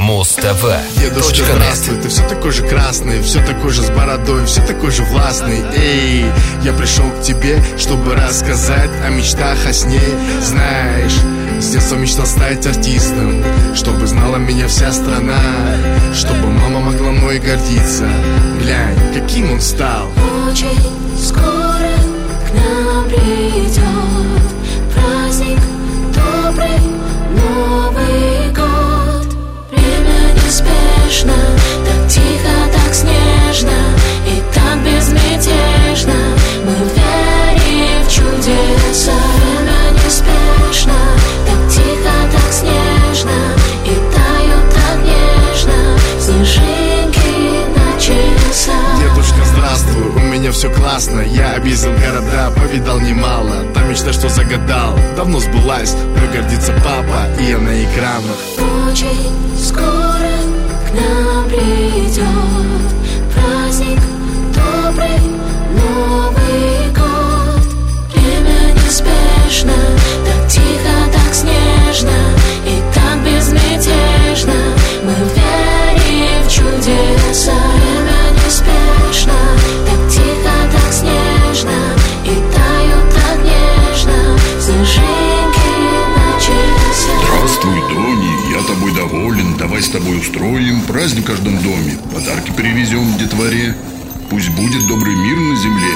Дедушка, здравствуй, ты все такой же красный, все такой же с бородой, все такой же властный. Эй, я пришел к тебе, чтобы рассказать о мечтах, о сне. Знаешь, с детства мечтал стать артистом, чтобы знала меня вся страна, чтобы мама могла мной гордиться. Глянь, каким он стал. Очень скоро к нам придет праздник, добрый Новый год. Время неспешно, так тихо, так снежно и так безмятежно. Мы верим в чудеса. Время неспешно, так тихо, так снежно и тают так нежно снежинки на часах. Дедушка, здравствуй, у меня все классно. Я объездил города, повидал немало. Та мечта, что загадал, давно сбылась. Мной гордится папа, и я на экранах. Очень скоро к нам придет праздник, добрый Новый год. Время неспешно, так тихо, так снежно и так безмятежно. Мы верим в чудеса. Время неспешно, так тихо, так снежно и тают так нежно снежинки на часах. Здравствуй, Дони, я тобой доволен. Давай с тобой устроим праздник в каждом доме. Подарки перевезем детворе. Пусть будет добрый мир на земле.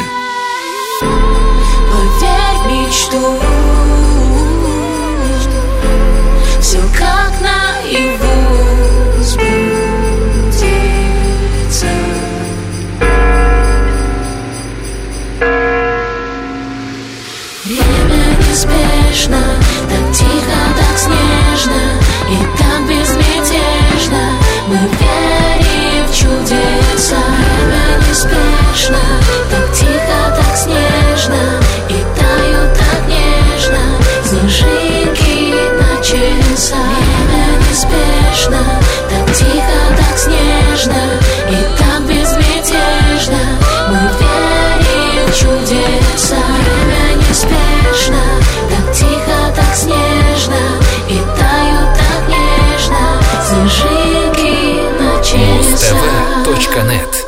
Поверь в мечту, все как наяву сбудется. Время неспешно, так тихо, так снежно и так безмятежно. Мы верим в чудеса. Время неспешно, так тихо, так снежно и тают так нежно снежинки на часах. Время неспешно, так тихо, так снежно и так безмятежно. Мы верим в чудеса. Время неспешно, так тихо, так снежно и тают так нежно снежинки на часах. Mustv.net